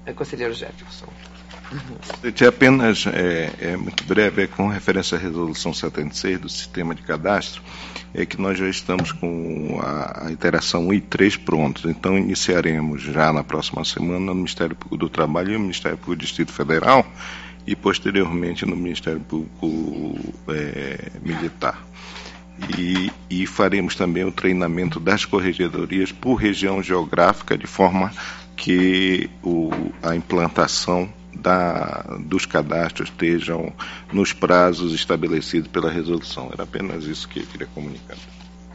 conselheiro Jefferson. Apenas muito breve, com referência à resolução 76 do sistema de cadastro, é que nós já estamos com a iteração 1 e 3 prontos, então iniciaremos já na próxima semana no Ministério Público do Trabalho e no Ministério Público do Distrito Federal e posteriormente no Ministério Público Militar. E faremos também o treinamento das corregedorias por região geográfica, de forma que a implantação dos cadastros estejam nos prazos estabelecidos pela resolução. Era apenas isso que eu queria comunicar.